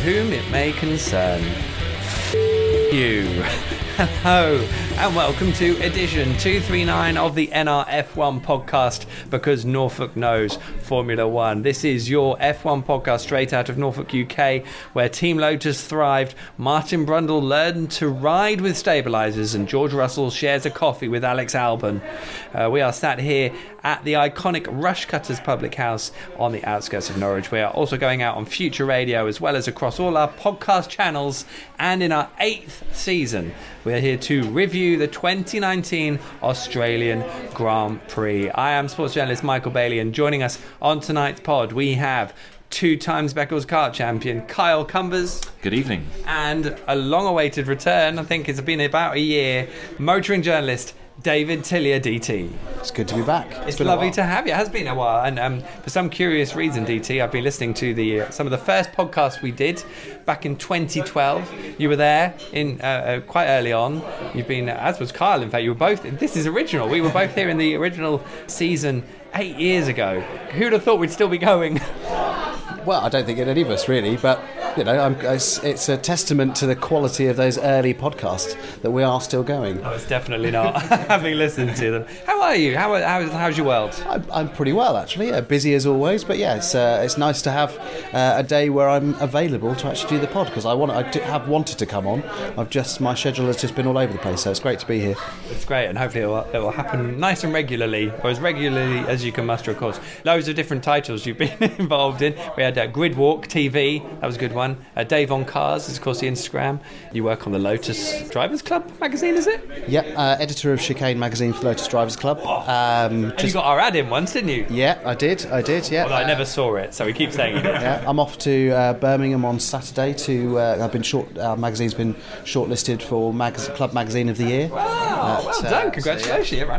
whom it may concern. You. Hello and welcome to edition 239 of the NRF1 podcast, because Norfolk knows Formula One. This is your F1 podcast straight out of Norfolk, UK, where Team Lotus thrived, Martin Brundle learned to ride with stabilisers, and George Russell shares a coffee with Alex Albon. We are sat here at the iconic Rushcutters Public House on the outskirts of Norwich. We are also going out on Future Radio as well as across all our podcast channels, and in our 8th season we're here to review the 2019 Australian Grand Prix. I am sports journalist Michael Bailey, and joining us on tonight's pod we have 2 times Beccles kart champion Kyle Cumbers. Good evening. And a long-awaited return, I think it's been about a year, motoring journalist David Tillier, DT. It's good to be back. It's lovely to have you. It has been a while, and for some curious reason, DT, I've been listening to some of the first podcasts we did back in 2012. You were there in quite early on. You've been, as was Kyle, in fact, you were both. This is original. We were both here in the original season 8 years ago. Who'd have thought we'd still be going? Well, I don't think any of us really, but you know, it's a testament to the quality of those early podcasts that we are still going. Oh, it's definitely not. Having listened to them. How are you? How's your world? I'm pretty well, actually. Busy as always, but yeah, it's nice to have a day where I'm available to actually do the pod, because I have wanted to come on. My schedule has just been all over the place, so it's great to be here. It's great, and hopefully it will happen nice and regularly, or as regularly as you can muster, of course. Loads of different titles you've been involved in. We had Grid Walk TV, that was a good one. Dave on Cars is, of course, the Instagram. You work on the Lotus Drivers Club magazine, is it? Yep, editor of Chicane magazine for Lotus Drivers Club. And you got our ad in once, didn't you? Yeah, I did, yeah. Although I never saw it, so we keep saying it. Yeah, I'm off to Birmingham on Saturday our magazine's been shortlisted for Club Magazine of the Year. Wow, well done, congratulations. So,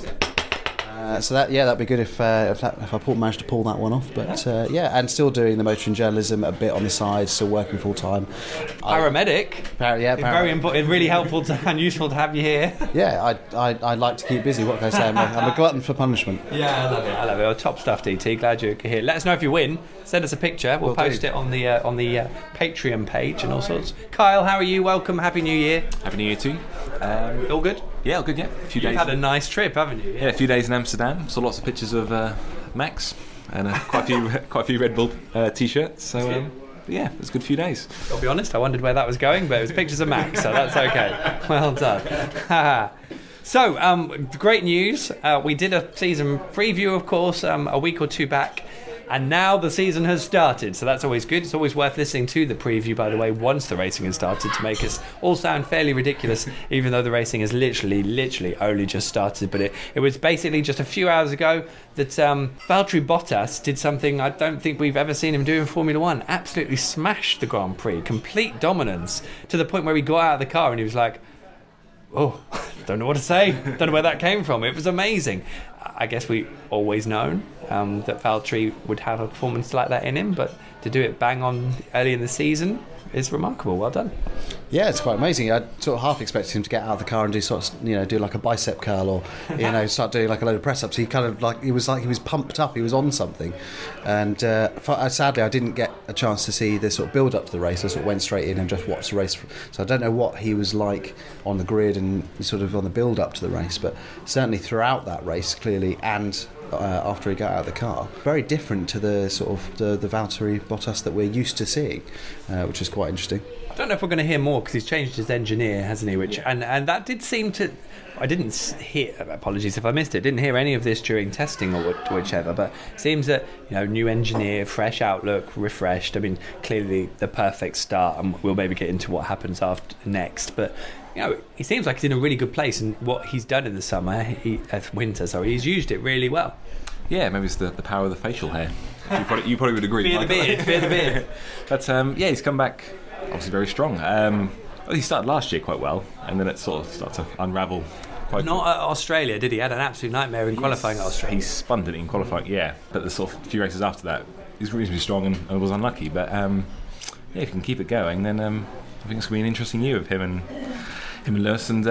so that'd be good if I managed to pull that one off. But and still doing the motoring journalism a bit on the side, still working full time. Paramedic. Very important, really helpful and useful to have you here. Yeah, I like to keep busy. What can I say? I'm a glutton for punishment. Yeah, I love it. Well, top stuff, DT. Glad you're here. Let us know if you win. Send us a picture. We'll post it on the Patreon page and all sorts. Kyle, how are you? Welcome. Happy New Year. Happy New Year too. All good? Yeah, all good, yeah. You've had a nice trip, haven't you? Yeah, a few days in Amsterdam. Saw lots of pictures of Max and quite a few Red Bull t-shirts. So yeah, it was a good few days. I'll be honest, I wondered where that was going, but it was pictures of Max, so that's okay. Well done. So, great news. We did a season preview, of course, a week or two back. And now the season has started, so that's always good. It's always worth listening to the preview, by the way, once the racing has started, to make us all sound fairly ridiculous, even though the racing has literally only just started. But it was basically just a few hours ago that Valtteri Bottas did something I don't think we've ever seen him do in Formula One. Absolutely smashed the Grand Prix, complete dominance, to the point where he got out of the car and he was like, oh, don't know what to say. Don't know where that came from. It was amazing. I guess we always known that Valtteri would have a performance like that in him, but to do it bang on early in the season is remarkable. Well done. Yeah, it's quite amazing. I sort of half expected him to get out of the car and do like a bicep curl, or start doing like a load of press ups. He kind of he was pumped up. He was on something, and sadly I didn't get a chance to see the sort of build up to the race. I sort of went straight in and just watched the race. So I don't know what he was like on the grid and sort of on the build up to the race, but certainly throughout that race, clearly, and after he got out of the car, very different to the sort of the Valtteri Bottas that we're used to seeing, which is quite interesting. I don't know if we're going to hear more, because he's changed his engineer, hasn't he? And that did seem to. I didn't hear. Apologies if I missed it. Didn't hear any of this during testing or whichever. But it seems that new engineer, fresh outlook, refreshed. I mean, clearly the perfect start, and we'll maybe get into what happens next. But he seems like he's in a really good place, and what he's done in the winter, he's used it really well. Yeah, maybe it's the power of the facial hair. You probably would agree. Fear the beard. But he's come back obviously very strong. He started last year quite well, and then it sort of started to unravel. Not at Australia, did he? Had an absolute nightmare in qualifying at Australia. He spun it in qualifying, yeah. But the sort of few races after that, he's reasonably strong and was unlucky. But if he can keep it going, then I think it's going to be an interesting year of him and Lewis, and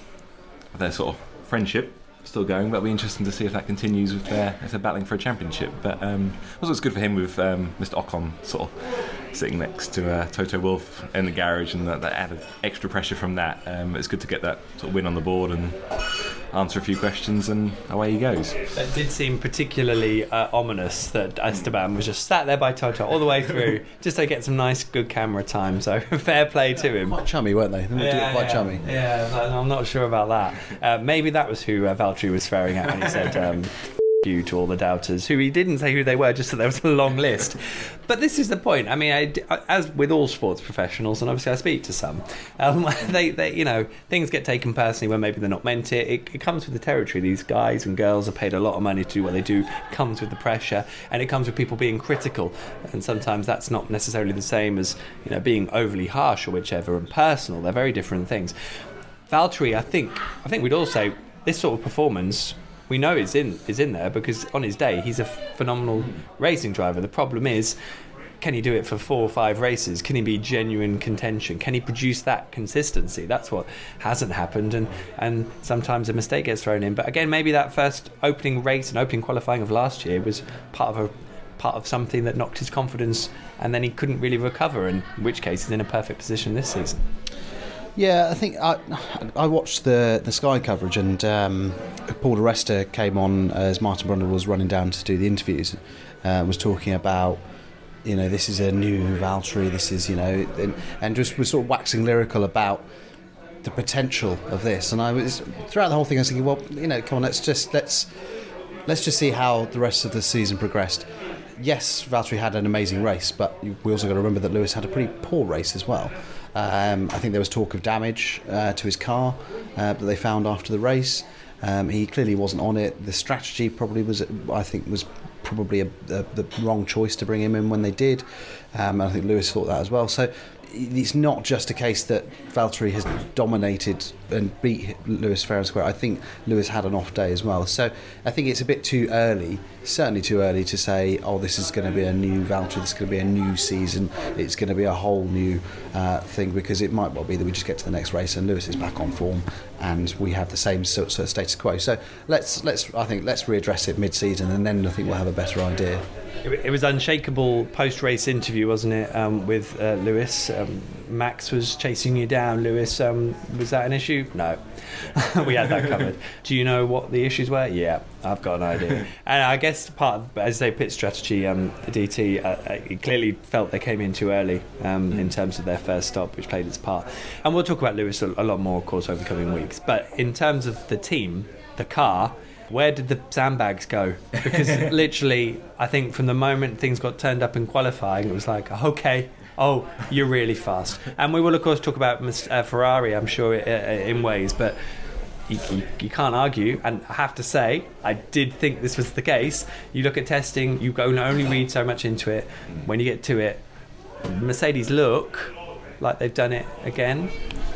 their sort of friendship still going. But it'll be interesting to see if that continues if they're battling for a championship. But also it's good for him with Mr. Ocon sort of sitting next to Toto Wolff in the garage, and that added extra pressure from that. It's good to get that sort of win on the board and answer a few questions, and away he goes. It did seem particularly ominous that Esteban was just sat there by Toto all the way through just to get some nice, good camera time. So fair play to him. Quite chummy, weren't they? Quite chummy. Yeah, I'm not sure about that. Maybe that was who Valtteri was swearing at when he said you to all the doubters, who he didn't say who they were, just that there was a long list. But this is the point. I mean, as with all sports professionals, and obviously I speak to some, they you know, things get taken personally when maybe they're not meant it comes with the territory. These guys and girls are paid a lot of money to do what they do. It comes with the pressure, and it comes with people being critical, and sometimes that's not necessarily the same as, you know, being overly harsh or whichever, and personal. They're very different things. Valtteri, I think we'd all say this sort of performance, we know it's in there because on his day he's a phenomenal racing driver. The problem is, can he do it for 4 or 5 races? Can he be genuine contention? Can he produce that consistency? That's what hasn't happened, and sometimes a mistake gets thrown in. But again, maybe that first opening race and opening qualifying of last year was part of something that knocked his confidence, and then he couldn't really recover, in which case he's in a perfect position this season. Yeah, I think I watched the Sky coverage, and Paul di Resta came on as Martin Brundle was running down to do the interviews, was talking about, you know, this is a new Valtteri, this is, you know, and just was sort of waxing lyrical about the potential of this. And I was, throughout the whole thing, I was thinking, well, you know, come on, let's just see how the rest of the season progressed. Yes, Valtteri had an amazing race, but we also got to remember that Lewis had a pretty poor race as well. I think there was talk of damage to his car that they found after the race. He clearly wasn't on it. The strategy probably was probably the wrong choice to bring him in when they did. I think Lewis thought that as well. So it's not just a case that Valtteri has dominated and beat Lewis fair and square. I think Lewis had an off day as well. So I think it's a bit too early, certainly too early to say, oh, this is going to be a new Valtteri, this is going to be a new season, it's going to be a whole new thing, because it might well be that we just get to the next race and Lewis is back on form and we have the same sort of status quo. So let's readdress it mid-season, and then I think we'll have a better idea. It was unshakable post-race interview, wasn't it, with Lewis? Max was chasing you down. Lewis, was that an issue? No. We had that covered. Do you know what the issues were? Yeah, I've got an idea. And I guess part of, as they pit strategy, DT, he clearly felt they came in too early in terms of their first stop, which played its part. And we'll talk about Lewis a lot more, of course, over the coming weeks. But in terms of the team, the car, where did the sandbags go? Because literally, I think from the moment things got turned up in qualifying, it was like, okay, oh, you're really fast. And we will, of course, talk about Ferrari, I'm sure, in ways, but you can't argue. And I have to say, I did think this was the case. You look at testing, you can only read so much into it. When you get to it, Mercedes look like they've done it again.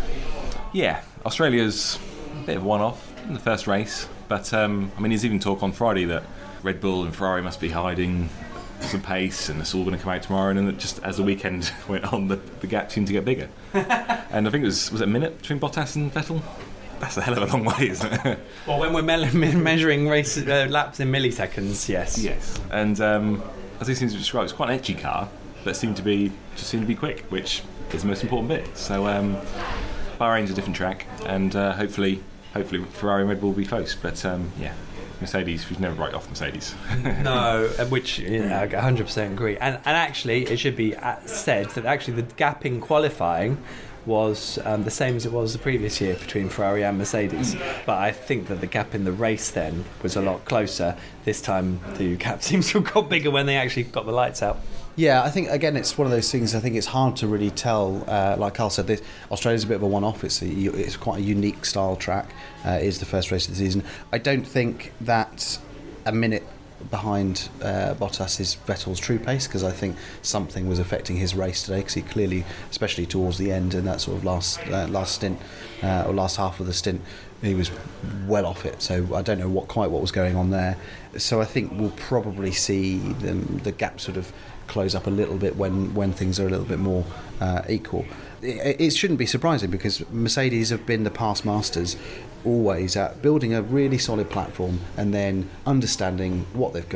Yeah, Australia's a bit of a one-off in the first race. But, I mean, there's even talk on Friday that Red Bull and Ferrari must be hiding some pace and it's all going to come out tomorrow. And then just as the weekend went on, the gap seemed to get bigger. And I think was it a minute between Bottas and Vettel? That's a hell of a long way, isn't it? Well, when we're measuring race laps in milliseconds, yes. Yes. And as he seems to describe, it's quite an edgy car, but seemed to be quick, which is the most important bit. So Bahrain's a different track, and hopefully Ferrari and Red Bull will be close, but yeah, Mercedes, we've never write off Mercedes. No, which, you know, I 100% agree. And actually, it should be said that actually the gap in qualifying was the same as it was the previous year between Ferrari and Mercedes. But I think that the gap in the race then was a lot closer. This time the gap seems to have got bigger when they actually got the lights out. Yeah, I think, again, it's one of those things, I think it's hard to really tell. Like Carl said, Australia's a bit of a one-off. It's quite a unique style track. It is the first race of the season. I don't think that a minute behind Bottas is Vettel's true pace, because I think something was affecting his race today, because he clearly, especially towards the end in that sort of last stint, or last half of the stint, he was well off it. So I don't know what was going on there. So I think we'll probably see the gap sort of close up a little bit when things are a little bit more equal. It shouldn't be surprising, because Mercedes have been the past masters always at building a really solid platform and then understanding what they've got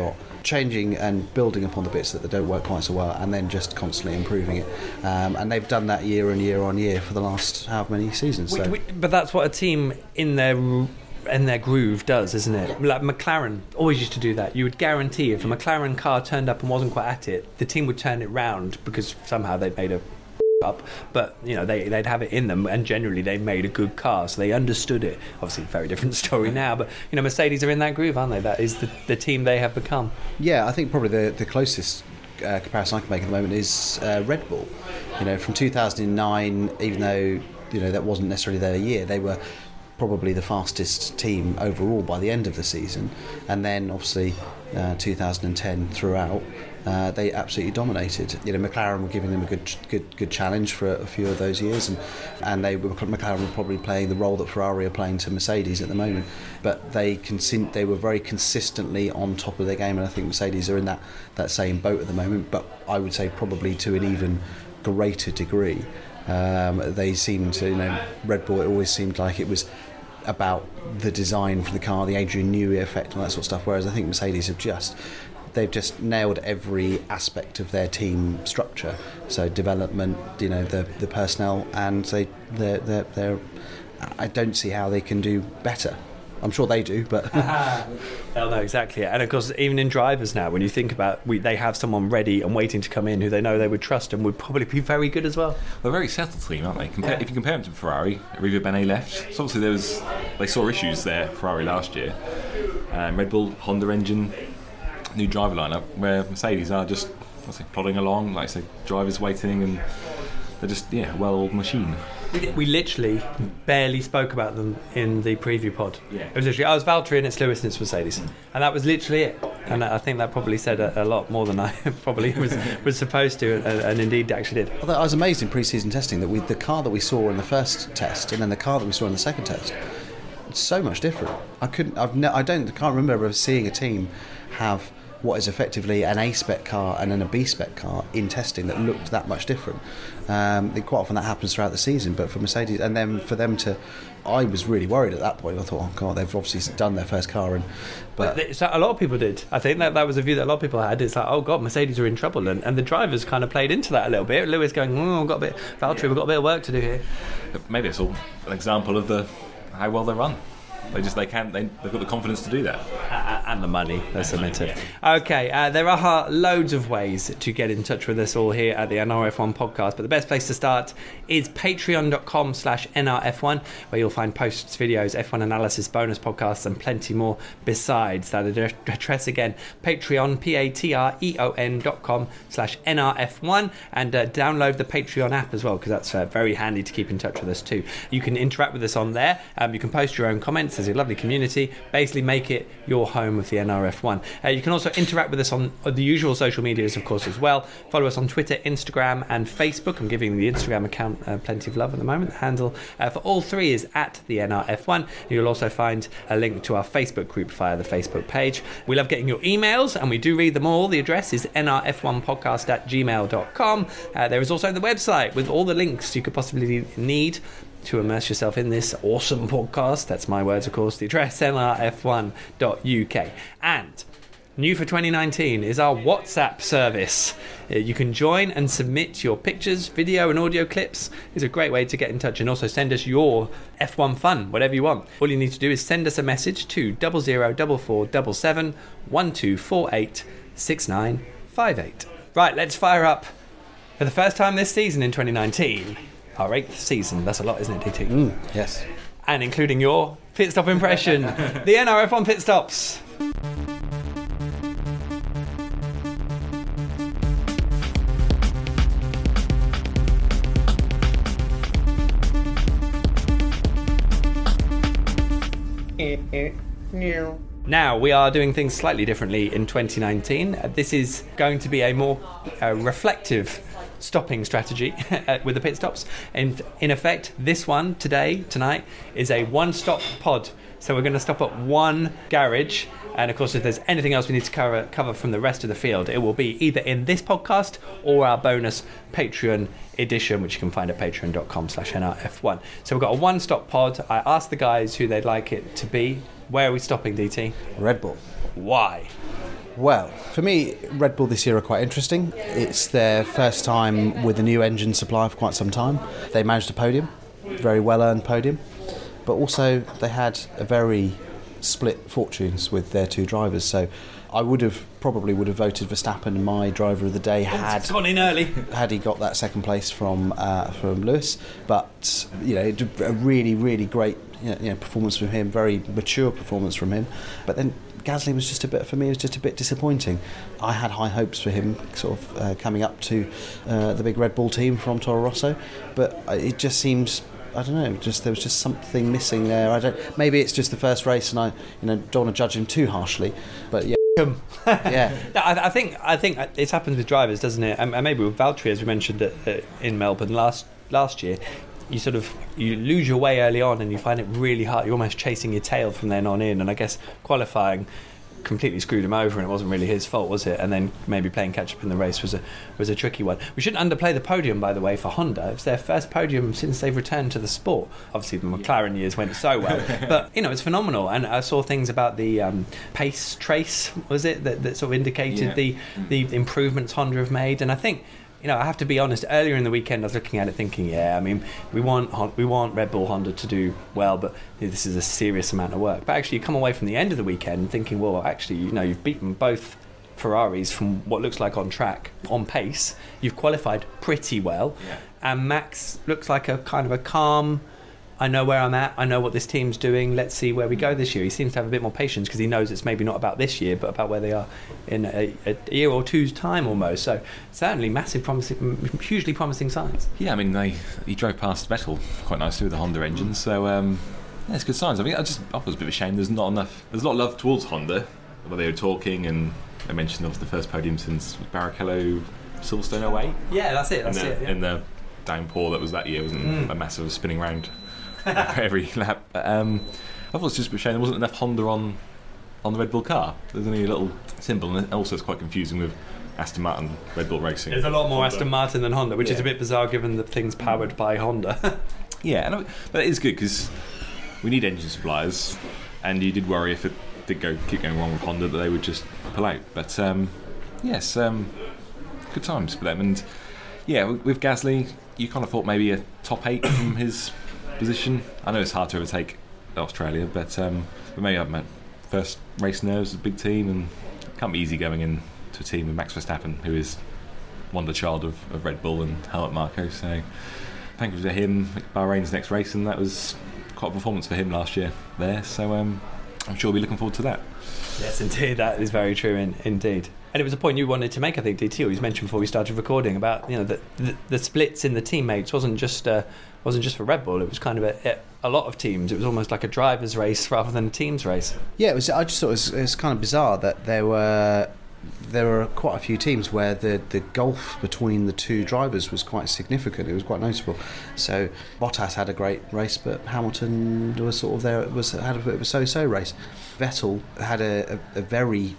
changing and building upon the bits that don't work quite so well, and then just constantly improving it. And they've done that year on year for the last however many seasons. So. But that's what a team in their groove does, isn't it? Like McLaren always used to do that. You would guarantee if a McLaren car turned up and wasn't quite at it, the team would turn it round because somehow they'd made a up, but they'd have it in them, and generally they made a good car, so they understood it. Obviously, very different story now, but Mercedes are in that groove, aren't they? That is the team they have become. Yeah, I think probably the closest comparison I can make at the moment is Red Bull. From 2009, even though that wasn't necessarily their year, they were probably the fastest team overall by the end of the season, and then obviously 2010 throughout. They absolutely dominated. McLaren were giving them a good challenge for a few of those years, and McLaren were probably playing the role that Ferrari are playing to Mercedes at the moment. But they were very consistently on top of their game, and I think Mercedes are in that same boat at the moment. But I would say probably to an even greater degree. They seem to, Red Bull. It always seemed like it was about the design for the car, the Adrian Newey effect, and that sort of stuff. Whereas I think Mercedes they've just nailed every aspect of their team structure. So development, the personnel, and they're I don't see how they can do better. I'm sure they do, but they'll know exactly. And of course, even in drivers now, when you think about, they have someone ready and waiting to come in who they know they would trust and would probably be very good as well. They're a very settled team, aren't they? If you compare them to Ferrari, Arriva Bene left. So obviously they saw issues there, Ferrari last year. Red Bull, Honda engine, new driver lineup, where Mercedes are just plodding along, like I say, drivers waiting, and they're just a well-oiled machine. We literally barely spoke about them in the preview pod. Yeah. It was literally, it's Valtteri and it's Lewis and it's Mercedes, and that was literally it. And I think that probably said a lot more than I probably was supposed to, and indeed actually did. I was amazed in pre-season testing that the car that we saw in the first test and then the car that we saw in the second test, it's so much different. I can't remember ever seeing a team have what is effectively an A-spec car and then a B-spec car in testing that looked that much different. Quite often that happens throughout the season, but for Mercedes, and then for them to, I was really worried at that point. I thought, oh God, they've obviously done their first car, but so a lot of people did. I think that was a view that a lot of people had. It's like, oh God, Mercedes are in trouble, and the drivers kind of played into that a little bit. Lewis going, we've got a bit, Valtteri, we've got a bit of work to do here. Maybe it's all an example of how well they run. They've got the confidence to do that. And the money, let's admit it. Okay, there are loads of ways to get in touch with us all here at the NRF1 podcast, but the best place to start is patreon.com/NRF1, where you'll find posts, videos, F1 analysis, bonus podcasts, and plenty more besides. That address again, Patreon, patreon.com/NRF1, and download the Patreon app as well, because that's very handy to keep in touch with us too. You can interact with us on there. You can post your own comments. There's a lovely community. Basically make it your home of the NRF1. You can also interact with us on the usual social medias, of course, as well. Follow us on Twitter, Instagram, and Facebook. I'm giving the Instagram account plenty of love at the moment. The handle for all three is at the NRF1. You'll also find a link to our Facebook group via the Facebook page. We love getting your emails, and we do read them all. The address is nrf1podcast@gmail.com. There is also the website with all the links you could possibly need to immerse yourself in this awesome podcast. That's my words, of course. The address, nrf1.uk. And new for 2019 is our WhatsApp service. You can join and submit your pictures, video and audio clips. It's a great way to get in touch, and also send us your F1 fun, whatever you want. All you need to do is send us a message to 004477 1248 6958. Right, let's fire up for the first time this season in 2019. Our 8th season. That's a lot, isn't it, DT? Yes. And including your pit stop impression. The NRF1 pit stops. Now, we are doing things slightly differently in 2019. This is going to be a more reflective stopping strategy with the pit stops. And in effect, this one tonight is a one-stop pod. So we're going to stop at one garage, and of course if there's anything else we need to cover from the rest of the field, it will be either in this podcast or our bonus Patreon edition, which you can find at patreon.com/NRF1. So we've got a one-stop pod. I asked the guys who they'd like it to be. Where are we stopping, DT? Red Bull. Why? Well, for me, Red Bull this year are quite interesting. It's their first time with a new engine supply for quite some time. They managed a podium, very well-earned podium, but also they had a very split fortunes with their two drivers. So I probably would have voted Verstappen my driver of the day had gone in early. Had he got that second place from Lewis. But a really, really great performance from him, very mature performance from him. But then Gasly was just a bit disappointing. I had high hopes for him, sort of coming up to the big Red Bull team from Toro Rosso, but it just seems, I don't know, there was just something missing there. Maybe it's just the first race, and I don't want to judge him too harshly, but yeah. Yeah, I think it happens with drivers, doesn't it? And maybe with Valtteri, as we mentioned in Melbourne last year. You lose your way early on and you find it really hard. You're almost chasing your tail from then on in, and I guess qualifying completely screwed him over, and it wasn't really his fault, was it? And then maybe playing catch up in the race was a tricky one. We shouldn't underplay the podium, by the way, for Honda. It's their first podium since they've returned to the sport. Obviously the McLaren years went so well, but it's phenomenal. And I saw things about the pace trace, was it, that sort of indicated the improvements Honda have made. And I think, I have to be honest, earlier in the weekend I was looking at it thinking, we want Red Bull Honda to do well, but this is a serious amount of work. But actually you come away from the end of the weekend thinking, well, actually, you've beaten both Ferraris from what looks like on track, on pace. You've qualified pretty well. Yeah. And Max looks like a kind of a calm, I know where I'm at, I know what this team's doing, let's see where we go this year. He seems to have a bit more patience because he knows it's maybe not about this year, but about where they are in a year or two's time almost. So certainly hugely promising signs. Yeah, I mean, he drove past Vettel quite nicely with the Honda engine, so it's good signs. I mean, I was a bit of a shame there's a lot of love towards Honda, where they were talking, and they mentioned obviously the first podium since Barrichello Silverstone 08. Yeah, that's it. Yeah. In the downpour that was that year, wasn't a massive spinning round every lap. But, I thought it was just a shame there wasn't enough Honda on the Red Bull car. There's only a little symbol, and also it's quite confusing with Aston Martin Red Bull Racing. There's a lot more Honda. Aston Martin than Honda, which is a bit bizarre given that thing's powered by Honda. Yeah, but it is good because we need engine suppliers, and you did worry if it did keep going wrong with Honda that they would just pull out. But yes, good times for them. And yeah, with Gasly, you kind of thought maybe a top 8 from his position. I know it's hard to overtake Australia, but maybe I've met first race nerves with a big team, and it can't be easy going into a team with Max Verstappen, who is wonder child of Red Bull and Helmut Marko. So thank you to him. Bahrain's next race, and that was quite a performance for him last year there. So I'm sure we'll be looking forward to that. Yes, indeed, that is very true. Indeed. And it was a point you wanted to make, I think, DT, you mentioned before we started recording about the splits in the teammates wasn't just for Red Bull. It was kind of a lot of teams. It was almost like a driver's race rather than a team's race. Yeah, it was. I just thought it was kind of bizarre that there were quite a few teams where the gulf between the two drivers was quite significant. It was quite noticeable. So Bottas had a great race, but Hamilton was sort of there. Had a bit of a so-so race. Vettel had a very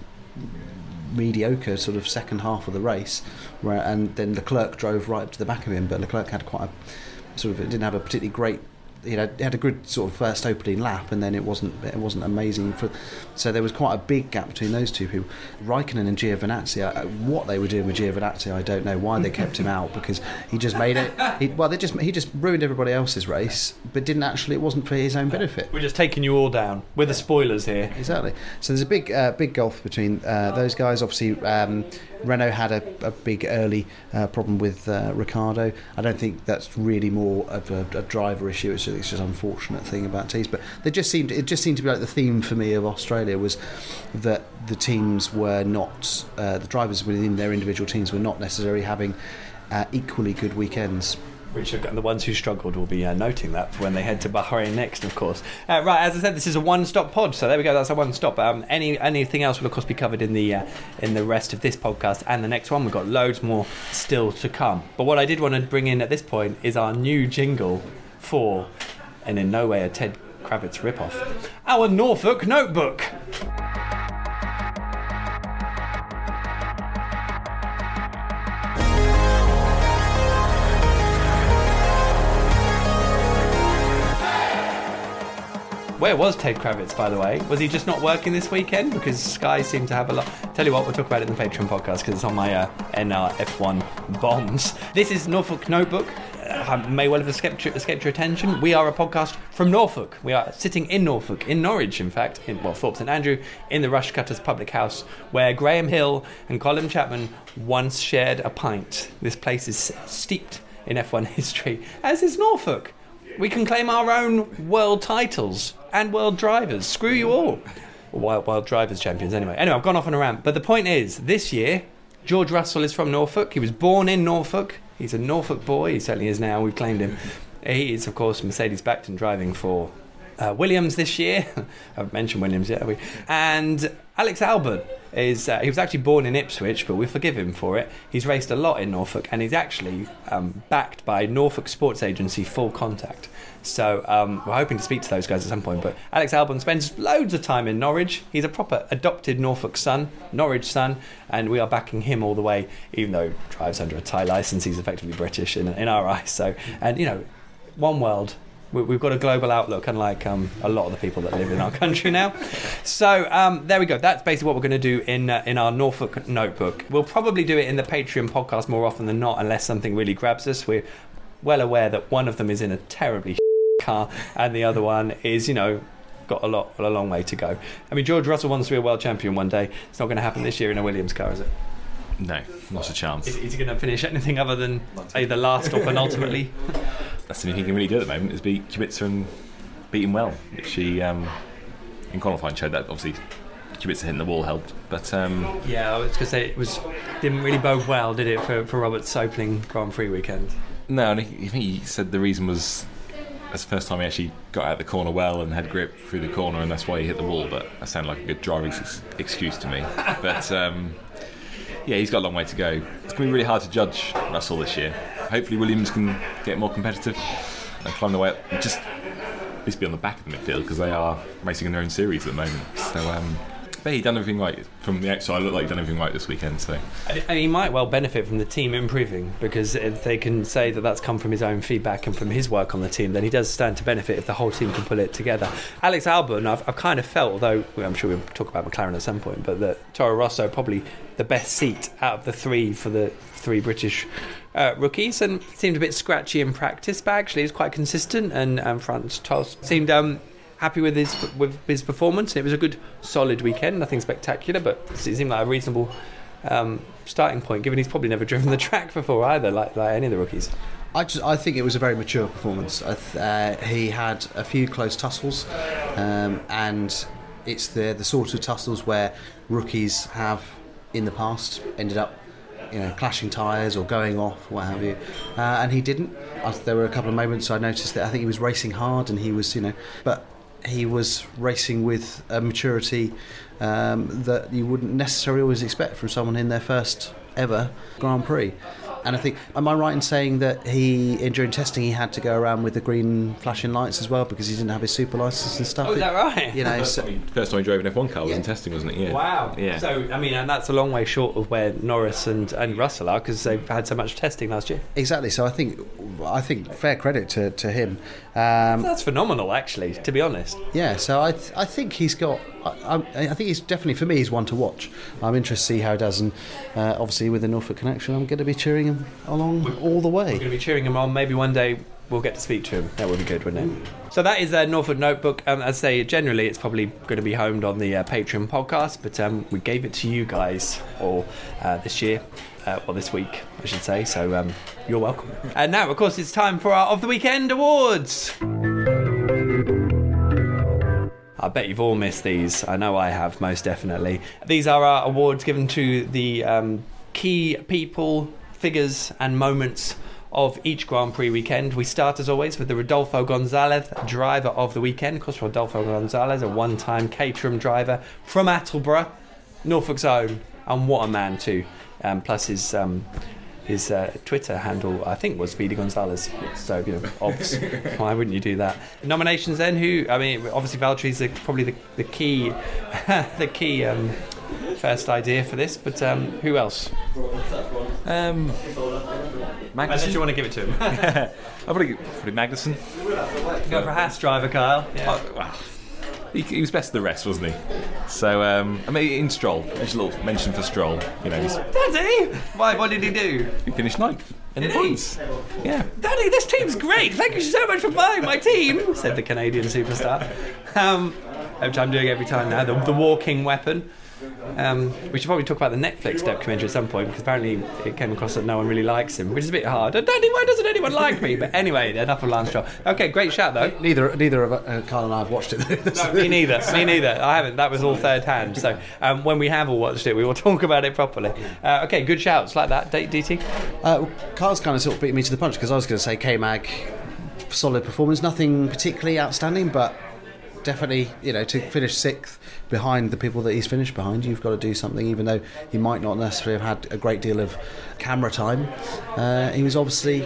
mediocre sort of second half of the race, and then Leclerc drove right up to the back of him, but Leclerc had quite a sort of, it didn't have a particularly great, had a good sort of first opening lap, and then it wasn't amazing so there was quite a big gap between those two people. Raikkonen and Giovinazzi, what they were doing with Giovinazzi, I don't know why they kept him out, because he just made it he just ruined everybody else's race, but it wasn't for his own benefit. We're just taking you all down. We're the spoilers here. Exactly. So there's a big gulf between those guys. Obviously Renault had a big early problem with Ricciardo. I don't think that's really more of a driver issue. It's just an unfortunate thing about teams. But it just seemed to be like the theme for me of Australia was that the teams were not, the drivers within their individual teams were not necessarily having equally good weekends. Which are the ones who struggled will be noting that for when they head to Bahrain next, of course. Right, as I said, this is a one-stop pod, so there we go. That's a one-stop. Anything else will, of course, be covered in the rest of this podcast and the next one. We've got loads more still to come. But what I did want to bring in at this point is our new jingle for, and in no way a Ted Kravitz ripoff, our Norfolk Notebook. Where was Ted Kravitz, by the way? Was he just not working this weekend? Because Sky seemed to have a lot. Tell you what, we'll talk about it in the Patreon podcast because it's on my NRF1 bombs. This is Norfolk Notebook. May well have escaped your attention. We are a podcast from Norfolk. We are sitting in Norfolk, in Norwich, in fact, Thorpe St Andrew, in the Rushcutters Public House, where Graham Hill and Colin Chapman once shared a pint. This place is steeped in F1 history, as is Norfolk. We can claim our own world titles and world drivers. Screw you all. World drivers champions, anyway. Anyway, I've gone off on a rant. But the point is, this year, George Russell is from Norfolk. He was born in Norfolk. He's a Norfolk boy. He certainly is now. We've claimed him. He is, of course, Mercedes-backed and driving for Williams this year. I haven't mentioned Williams yet, have we? And Alex Albon is... he was actually born in Ipswich, but we forgive him for it. He's raced a lot in Norfolk, and he's actually backed by Norfolk sports agency Full Contact. So we're hoping to speak to those guys at some point. But Alex Albon spends loads of time in Norwich. He's a proper adopted Norfolk son, Norwich son, and we are backing him all the way, even though he drives under a Thai licence. He's effectively British in our eyes. So, and, you know, one world. We've got a global outlook, unlike a lot of the people that live in our country now. So there we go. That's basically what we're going to do in our Norfolk Notebook. We'll probably do it in the Patreon podcast more often than not, unless something really grabs us. We're well aware that one of them is in a terribly car and the other one is, you know, got a long way to go. I mean, George Russell wants to be a world champion one day. It's not going to happen this year in a Williams car, is it? No, not a chance. Is he going to finish anything other than either last or penultimately? That's the only thing he can really do at the moment, is beat Kubica and beat him well, which he in qualifying showed that obviously Kubica hitting the wall helped. But yeah, I was going to say didn't really bode well, did it, for Robert's opening Grand Prix weekend? No, and he said the reason was that's the first time he actually got out of the corner well and had grip through the corner, and that's why he hit the wall. But that sounded like a good driving excuse to me. But yeah, he's got a long way to go. It's going to be really hard to judge Russell this year. Hopefully Williams can get more competitive and climb the way up. Just at least be on the back of the midfield, because they are racing in their own series at the moment. So but he's done everything right. From the outside, looked like he's done everything right this weekend. So and he might well benefit from the team improving, because if they can say that that's come from his own feedback and from his work on the team, then he does stand to benefit if the whole team can pull it together. Alex Albon, I've kind of felt, although I'm sure we'll talk about McLaren at some point, but that Toro Rosso probably the best seat out of the three for the three British rookies, and seemed a bit scratchy in practice, but actually he was quite consistent, and Franz Tost seemed happy with his performance. It was a good solid weekend, nothing spectacular, but it seemed like a reasonable starting point, given he's probably never driven the track before either, like any of the rookies. I think it was a very mature performance. He had a few close tussles, and it's the sort of tussles where rookies have in the past ended up, you know, clashing tyres or going off, what have you, and he didn't. There were a couple of moments I noticed that I think he was racing hard, and he was, you know, but he was racing with a maturity that you wouldn't necessarily always expect from someone in their first ever Grand Prix. And I think, am I right in saying that during testing he had to go around with the green flashing lights as well, because he didn't have his super license and stuff? Oh, is that right? You know, first time he drove an F1 car was in testing, wasn't it? Yeah. Wow. Yeah. So, I mean, and that's a long way short of where Norris and Russell are, because they've had so much testing last year. Exactly. So I think fair credit to him. That's phenomenal, actually, to be honest. Yeah. So I think he's got. I think he's definitely, for me, he's one to watch. I'm interested to see how he does, and obviously with the Norfolk connection, I'm going to be cheering him along all the way. We're going to be cheering him on. Maybe one day we'll get to speak to him. That would be good, wouldn't it? So that is Norfolk Notebook. As I say, generally it's probably going to be homed on the Patreon podcast, but we gave it to you guys all this year. This week, I should say. So you're welcome. And now, of course, it's time for our Of the Weekend awards. I bet you've all missed these. I know I have, most definitely. These are our awards given to the key people, figures and moments of each Grand Prix weekend. We start, as always, with the Rodolfo Gonzalez Driver of the Weekend. Of course, Rodolfo Gonzalez, a one-time Caterham driver from Attleborough, Norfolk's own, and what a man too. Plus his Twitter handle, I think, was Speedy Gonzalez. So, you know, obs. Why wouldn't you do that? Nominations then, obviously Valtteri's probably the key the key first idea for this, but who else? Magnussen. Unless you want to give it to him. I'll probably Magnussen. Go for a Haas driver, Kyle. Yeah. He was best of the rest, wasn't he? So, I mean, in Stroll, there's a little mention for Stroll. You know, Daddy! Why? What did he do? he finished ninth in the Did he? points. Yeah. Daddy, this team's great. Thank you so much for buying my team, said the Canadian superstar. Which I'm doing every time now. The walking weapon. We should probably talk about the Netflix documentary at some point, because apparently it came across that no one really likes him, which is a bit hard. Daddy, why doesn't anyone like me? But anyway, enough of Lance Stroll. Okay, great shout though. Neither of Carl and I have watched it. No, me neither. I haven't. That was all third hand. So when we have all watched it, we will talk about it properly. Okay, good shouts like that. DT? Carl's kind of sort of beat me to the punch, because I was going to say K-Mag, solid performance, nothing particularly outstanding, but definitely, to finish 6th behind the people that he's finished behind, you've got to do something, even though he might not necessarily have had a great deal of camera time. He was obviously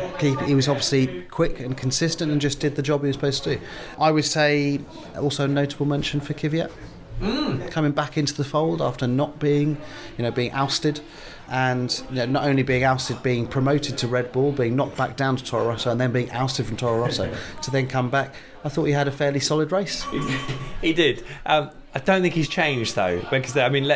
quick and consistent and just did the job he was supposed to do. I would say also a notable mention for Kvyat. Coming back into the fold after not being ousted, and not only being ousted, being promoted to Red Bull, being knocked back down to Toro Rosso, and then being ousted from Toro Rosso to then come back. I thought he had a fairly solid race. He did. I don't think he's changed though, because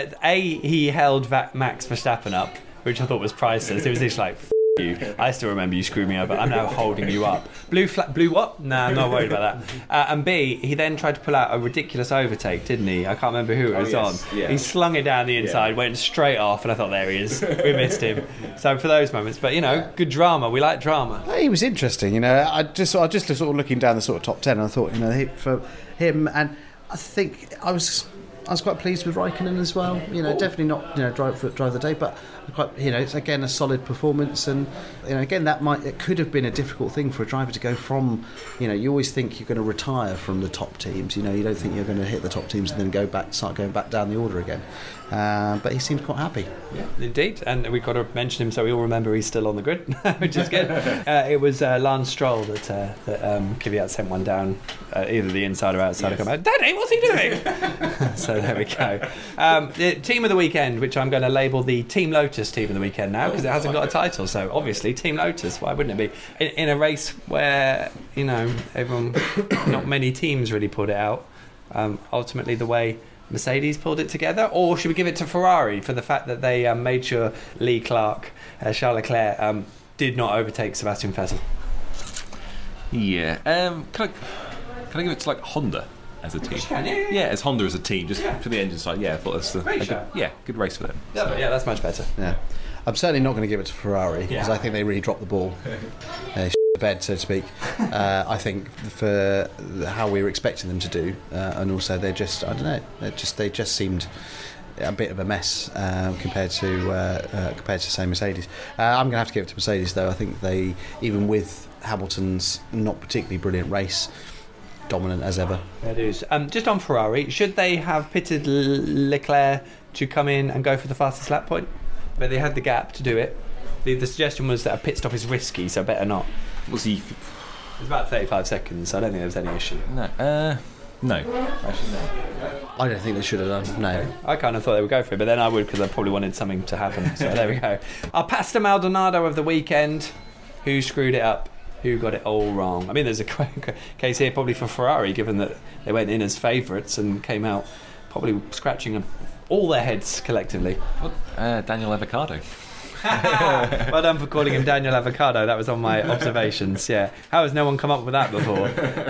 he held Max Verstappen up, which I thought was priceless. It was just like, you. I still remember you screwed me over. I'm now holding you up. Blue what? Nah, I'm not worried about that. And B, he then tried to pull out a ridiculous overtake, didn't he? I can't remember who it was on. Yeah. He slung it down the inside, went straight off, and I thought, there he is. We missed him. So for those moments, but good drama. We like drama. He was interesting. I just sort of looking down the sort of top 10, and I thought, for him, and I think I was quite pleased with Raikkonen as well. Definitely not drive the day, but quite it's again a solid performance, and again it could have been a difficult thing for a driver to go from. You always think you're going to retire from the top teams. You don't think you're going to hit the top teams and then start going back down the order again. But he seems quite happy. Yeah, indeed, and we've got to mention him so we all remember he's still on the grid, which is good. It was Lance Stroll that Kvyat sent one down, either the inside or outside. Yes. Come out, Daddy, what's he doing? So there we go. The team of the weekend, which I'm going to label the Team Lotus team of the weekend now, because it hasn't got a title. So obviously Team Lotus. Why wouldn't it be in a race where everyone, not many teams really pulled it out? Ultimately, the way Mercedes pulled it together, or should we give it to Ferrari for the fact that they made sure Lee Clark, Charles Leclerc, did not overtake Sebastian Vettel? Yeah. Can I give it to Honda as a team? Yeah, as Honda as a team, just for the engine side. Yeah, I thought that's good race for them. Yeah, that's much better. Yeah, I'm certainly not going to give it to Ferrari, because I think they really dropped the ball. The bed, so to speak. I think for how we were expecting them to do, and also they just, I don't know, they just seemed a bit of a mess compared to say Mercedes. I'm going to have to give it to Mercedes though. I think they, even with Hamilton's not particularly brilliant race, dominant as ever. It is. Just on Ferrari, should they have pitted Leclerc to come in and go for the fastest lap point? But they had the gap to do it. The suggestion was that a pit stop is risky, so better not. Was he? It was about 35 seconds, so I don't think there was any issue. No. Actually, no. I don't think they should have done. No. I kind of thought they would go for it, but then I would, because I probably wanted something to happen. So there we go. Our Pasta Maldonado of the weekend. Who screwed it up? Who got it all wrong? I mean, there's a case here probably for Ferrari, given that they went in as favourites and came out probably scratching all their heads collectively. Daniel Avocado. Well done for calling him Daniel Avocado. That was on my observations. Yeah, how has no one come up with that before?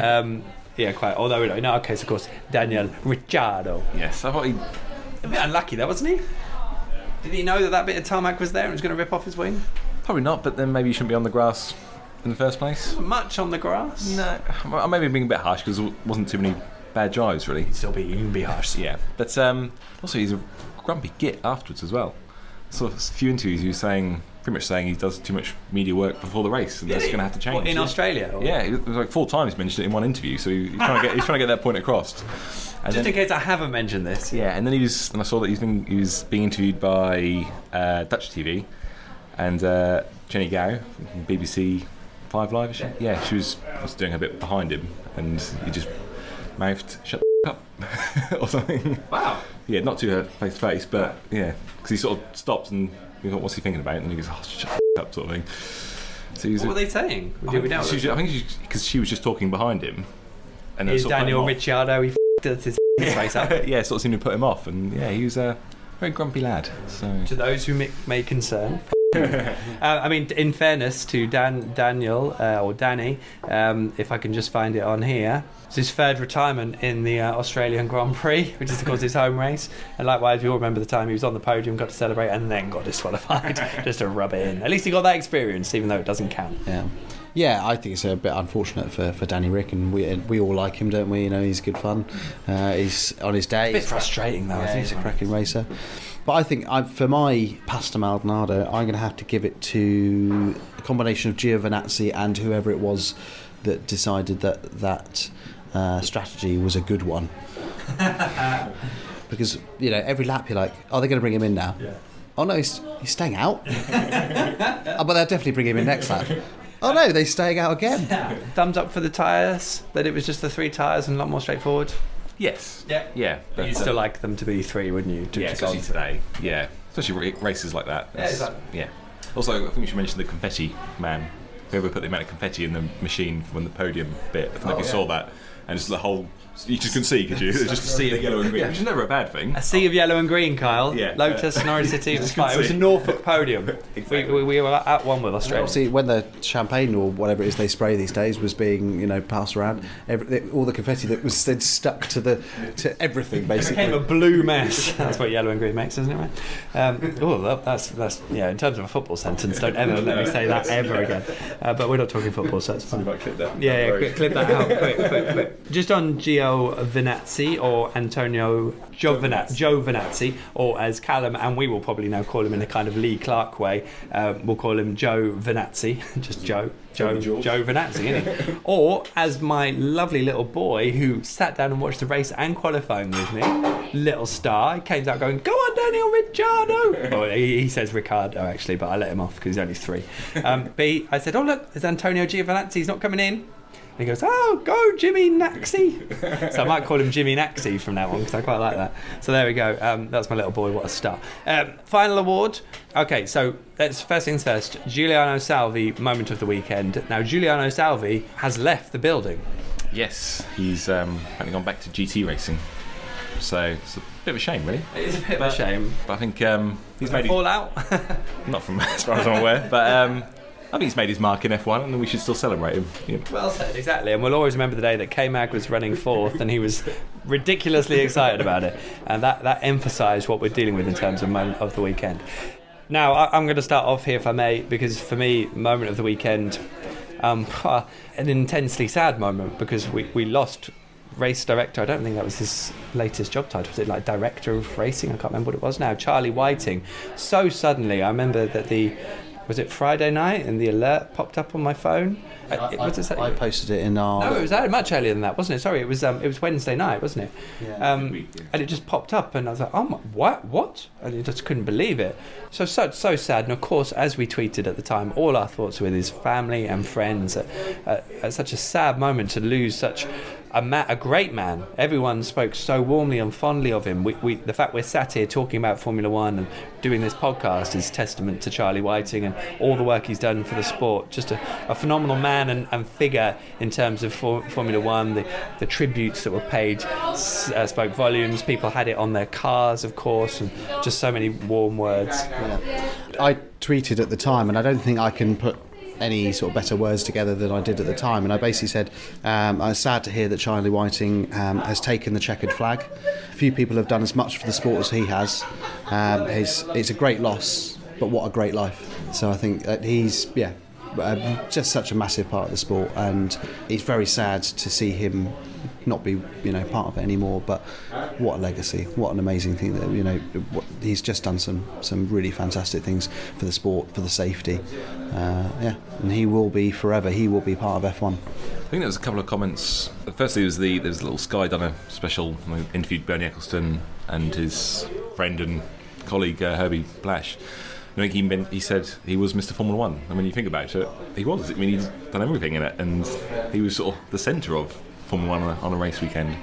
Yeah, quite. Although in our case, of course, Daniel Ricciardo. Yes, I thought he a bit unlucky there, wasn't he? Did he know that bit of tarmac was there and was going to rip off his wing? Probably not. But then maybe you shouldn't be on the grass in the first place. Much on the grass? No, I may be being a bit harsh because there wasn't too many bad drives really. You can be harsh. Yeah, but also he's a grumpy git afterwards as well. Sort of a few interviews he was pretty much saying he does too much media work before the race and that's going to have to change. What, in Australia? Or? Yeah, it was like 4 times mentioned it in one interview, so he's trying to get that point across. And just in case I haven't mentioned this. Yeah, and then I saw that he was being interviewed by Dutch TV and Jenny Gow from BBC 5 Live. Yeah, she was doing her bit behind him and he just mouthed, "Shut the up," or something. Wow. Yeah, not to her face to face, but yeah, because he sort of stopped and he thought, "What's he thinking about?" And he goes, "Oh, shut the up," sort of thing. So what were they saying? I think because she was just talking behind him. And is Daniel Ricciardo? He does his face up. Yeah, sort of seemed to put him off, and yeah, he was a very grumpy lad. So To those who may concern. I mean, in fairness to Daniel or Danny, if I can just find it on here, it's his third retirement in the Australian Grand Prix, which is of course his home race. And likewise, we all remember the time he was on the podium, got to celebrate, and then got disqualified just to rub it in. At least he got that experience, even though it doesn't count. Yeah, I think it's a bit unfortunate for Danny Rick, and we all like him, don't we? You know, he's good fun. He's on his day. A bit frustrating though. I think He's a cracking racer. But I think for my Pasta Maldonado, I'm going to have to give it to a combination of Giovinazzi and whoever it was that decided that strategy was a good one. Because, you know, every lap you're like, oh, they're going to bring him in now. Yeah. Oh no, he's staying out. Oh, but they'll definitely bring him in next lap. Oh no, they're staying out again. Thumbs up for the tyres, that it was just the 3 tyres and a lot more straightforward. yes, Yeah. yeah, But you'd still like them to be 3, wouldn't you? yeah, especially today. Yeah, especially races like that. Yeah, exactly. Yeah. Also, I think we should mention the confetti man. Whoever put the amount of confetti in the machine when the podium bit. I don't know if you saw that. And just the whole... You just couldn't see, could you? It was just a sea of yellow and green, which is never a bad thing. A sea of yellow and green, Kyle. Yeah. Lotus, Norwich City, it was fine. It was a see. Norfolk podium. Exactly. We were at one with Australia. Obviously, when the champagne or whatever it is they spray these days was being, you know, passed around, all the confetti that was then stuck to everything It basically. became a blue mess. That's what yellow and green makes, isn't it? Right? That's yeah. In terms of a football sentence, don't ever let me say that ever again. But we're not talking football, so that's fine. might clip that. Yeah, clip that out, quick. Just on Giovinazzi or Antonio Giovinazzi, or as Callum and we will probably now call him in a kind of Lee Clark way, we'll call him Joe Vinazzi, just Joe Vinazzi, innit? Or as my lovely little boy who sat down and watched the race and qualifying with me, little star, he came out going, "Go on, Daniel Ricciardo!" Or he says Ricciardo actually, but I let him off because he's only 3. I said, "Oh look, there's Antonio Giovinazzi, he's not coming in." And he goes, "Oh, go Jimmy Naxi." So I might call him Jimmy Naxi from now on because I quite like that. So there we go. That's my little boy. What a star. Final award. Okay, so let's first things first. Giuliano Salvi, moment of the weekend. Now, Giuliano Salvi has left the building. Yes, he's apparently gone back to GT racing. So it's a bit of a shame, really. It is a bit of a shame. But I think he's made Fallout. not from as far as I'm aware, but I think he's made his mark in F1, and we should still celebrate him. Yeah. Well said, exactly. And we'll always remember the day that K-Mag was running 4th and he was ridiculously excited about it. And that emphasised what we're dealing with in terms of moment of the weekend. Now, I'm going to start off here, if I may, because for me, moment of the weekend, an intensely sad moment because we lost race director. I don't think that was his latest job title. Was it like director of racing? I can't remember what it was now. Charlie Whiting. So suddenly, I remember that was it Friday night and the alert popped up on my phone? I posted it in our... No, it was much earlier than that, wasn't it? Sorry, it was Wednesday night, wasn't it? Yeah. And it just popped up and I was like, oh my, what? And I just couldn't believe it. So sad. And of course, as we tweeted at the time, all our thoughts were with his family and friends at such a sad moment to lose such a great man. Everyone spoke so warmly and fondly of him. The fact we're sat here talking about Formula One and doing this podcast is testament to Charlie Whiting and all the work he's done for the sport. Just a phenomenal man and figure in terms of Formula One. The tributes that were paid spoke volumes. People had it on their cars, of course, and just so many warm words. I tweeted at the time, and I don't think I can put any sort of better words together than I did at the time, and I basically said I was sad to hear that Charlie Whiting has taken the checkered flag. Few people have done as much for the sport as he has. It's a great loss, but what a great life. So I think that he's just such a massive part of the sport, and it's very sad to see him not be part of it anymore. But what a legacy, what an amazing thing that he's just done some really fantastic things for the sport, for the safety, and he will be forever, he will be part of F1. I think there was a couple of comments. Firstly, there was a little Sky done a special. I interviewed Bernie Ecclestone and his friend and colleague Herbie Blash. I think he said he was Mr. Formula One. And when you think about it, he was. I mean, he's done everything in it, and he was sort of the centre of Formula One on a race weekend.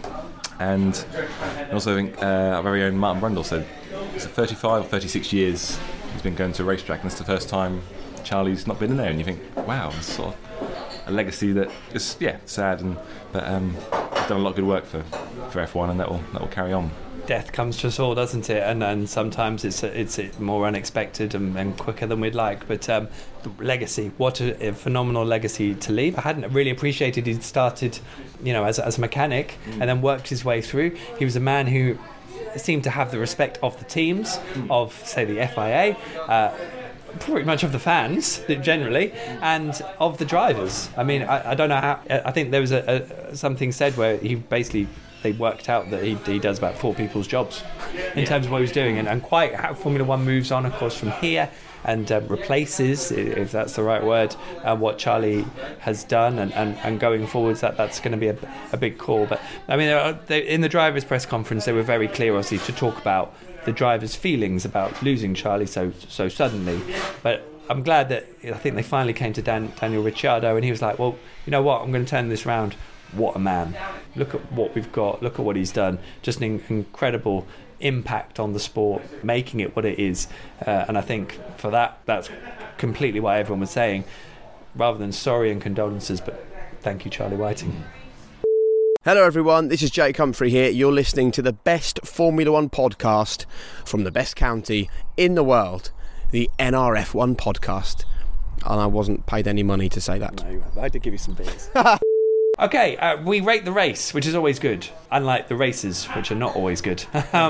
And also, I think our very own Martin Brundle said it's 35 or 36 years he's been going to a racetrack, and it's the first time Charlie's not been in there. And you think, wow, it's sort of a legacy that is sad, but done a lot of good work for F1, and that will carry on. Death comes to us all, doesn't it? And sometimes it's more unexpected and quicker than we'd like. But the legacy, what a phenomenal legacy to leave. I hadn't really appreciated he'd started, as a mechanic and then worked his way through. He was a man who seemed to have the respect of the teams, of, say, the FIA, pretty much of the fans generally, and of the drivers. I mean, I don't know how. I think there was something said where they worked out that he does about 4 people's jobs in terms of what he was doing, and quite how Formula One moves on, of course, from here and replaces, if that's the right word, what Charlie has done, and going forwards, that's going to be a big call. But I mean, in the drivers' press conference, they were very clear, obviously, to talk about the drivers' feelings about losing Charlie so suddenly. But I'm glad that I think they finally came to Daniel Ricciardo, and he was like, well, you know what, I'm going to turn this round. What a man. Look at what we've got. Look at what he's done. Just an incredible impact on the sport, making it what it is. And I think for that's completely what everyone was saying. Rather than sorry and condolences, but thank you, Charlie Whiting. Hello everyone, this is Jake Humphrey here. You're listening to the best Formula One podcast from the best county in the world, the NRF1 podcast. And I wasn't paid any money to say that. No, I did give you some beers. Okay, we rate the race, which is always good, unlike the races, which are not always good.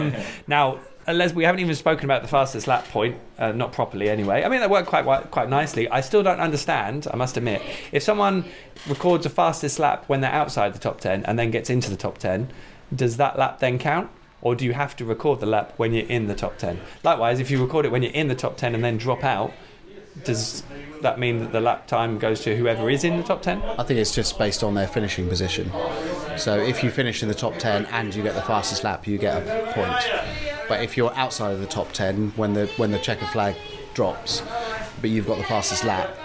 Now, unless we haven't even spoken about the fastest lap point, not properly anyway. I mean, that worked quite nicely. I still don't understand, I must admit, if someone records a fastest lap when they're outside the top 10 and then gets into the top 10, does that lap then count? Or do you have to record the lap when you're in the top 10? Likewise, if you record it when you're in the top 10 and then drop out, does that mean that the lap time goes to whoever is in the top 10? I think it's just based on their finishing position. So if you finish in the top 10 and you get the fastest lap, you get a point. But if you're outside of the top 10 when the checkered flag drops, but you've got the fastest lap,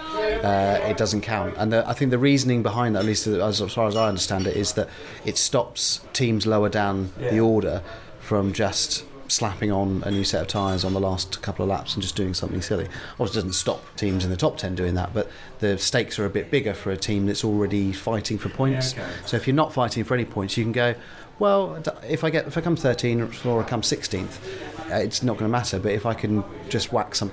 it doesn't count. And I think the reasoning behind that, at least as far as I understand it, is that it stops teams lower down the order from just slapping on a new set of tyres on the last couple of laps and just doing something silly. Obviously it doesn't stop teams in the top 10 doing that, but the stakes are a bit bigger for a team that's already fighting for points. Yeah, okay. So if you're not fighting for any points, you can go, well, if I come 13th or I come 16th, it's not going to matter. But if I can just whack some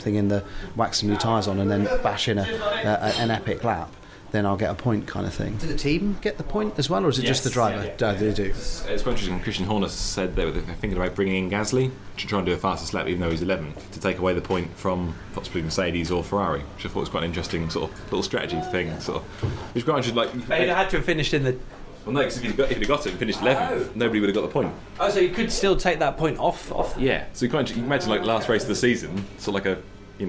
new tyres on and then bash in an epic lap, then I'll get a point, kind of thing. Did the team get the point as well, or is it just the driver? Yeah. They do. It's quite interesting. Christian Horner said they're thinking about bringing in Gasly to try and do a fastest lap, even though he's 11th, to take away the point from possibly Mercedes or Ferrari, which I thought was quite an interesting sort of little strategy thing. Sort of, which granted, like, they had to have finished in the. Well, no, because if he'd got it and finished 11th, nobody would have got the point. Oh, so you could still take that point off. Yeah. So you can imagine like last race of the season, sort of like a.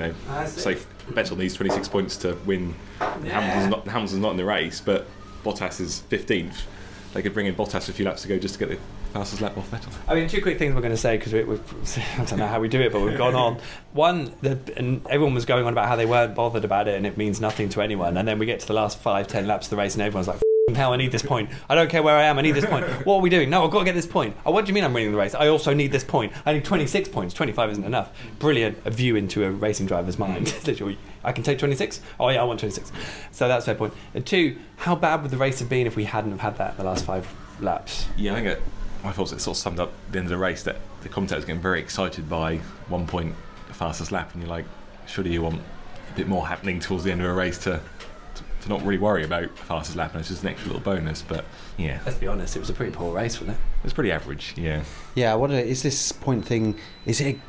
Say Vettel needs 26 points to win. Hamilton's not in the race, but Bottas is 15th. They could bring in Bottas a few laps to go just to get the fastest lap off Vettel. I mean, 2 quick things we're going to say, because I don't know how we do it, but we've gone on. One, and everyone was going on about how they weren't bothered about it and it means nothing to anyone. And then we get to the last 5-10 laps of the race and everyone's like, hell, I need this point. I don't care where I am, I need this point. What are we doing? No, I've got to get this point. Oh, what do you mean I'm winning the race? I also need this point. I need 26 points. 25 isn't enough. Brilliant, a view into a racing driver's mind. Literally, I can take 26? Oh yeah, I want 26. So that's their point. And 2, how bad would the race have been if we hadn't have had that in the last 5 laps? Yeah, I think I thought it sort of summed up the end of the race, that the commentators getting very excited by 1 point, the fastest lap, and you're like, surely you want a bit more happening towards the end of a race to not really worry about the fastest lap, and it's just an extra little bonus. But yeah, let's be honest, it was a pretty poor race, wasn't it? It was pretty average. Yeah. I wonder, is this point thing, is it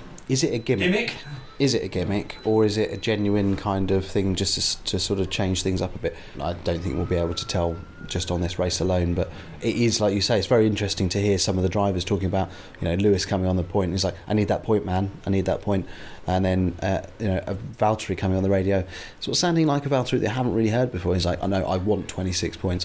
a gimmick? Is it a gimmick, or is it a genuine kind of thing just to sort of change things up a bit? I don't think we'll be able to tell just on this race alone, but it is, like you say, it's very interesting to hear some of the drivers talking about, Lewis coming on the point, and he's like, I need that point, man, I need that point. And then a Valtteri coming on the radio, sort of sounding like a Valtteri they haven't really heard before. He's like, I know, I want 26 points.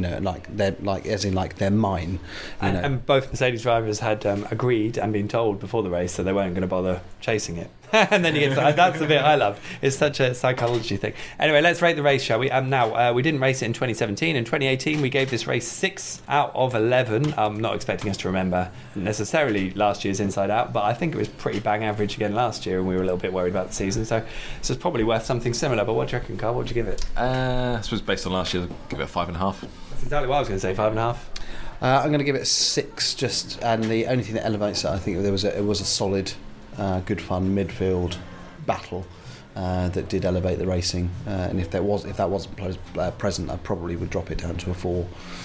They're mine. And both Mercedes drivers had agreed and been told before the race that they weren't going to bother chasing it. And then you get that's the bit I love. It's such a psychology thing. Anyway, let's rate the race, shall we? Now, we didn't race it in 2017. In 2018, we gave this race 6 out of 11. I'm not expecting us to remember necessarily last year's Inside Out, but I think it was pretty bang average again last year, and we were a little bit worried about the season. So it's probably worth something similar. But what do you reckon, Carl? What would you give it? I suppose based on last year, I'd give it a 5.5. That's exactly what I was going to say, 5.5. I'm going to give it a 6. And the only thing that elevates it, I think, it was a solid, good fun midfield battle that did elevate the racing. And if that wasn't present, I probably would drop it down to a 4.